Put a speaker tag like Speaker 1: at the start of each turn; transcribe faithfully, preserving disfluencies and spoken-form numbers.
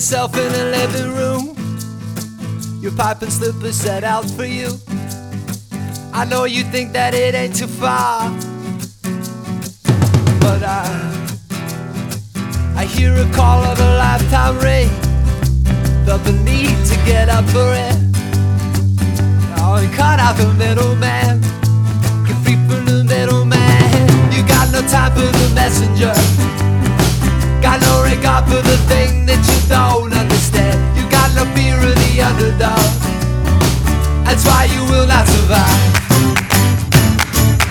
Speaker 1: yourself in a living room, your pipe and slippers set out for you. I know you think that it ain't too far, but I I hear a call of a lifetime ring. Felt the need to get up for it. Oh, and cut out the middleman. Get free from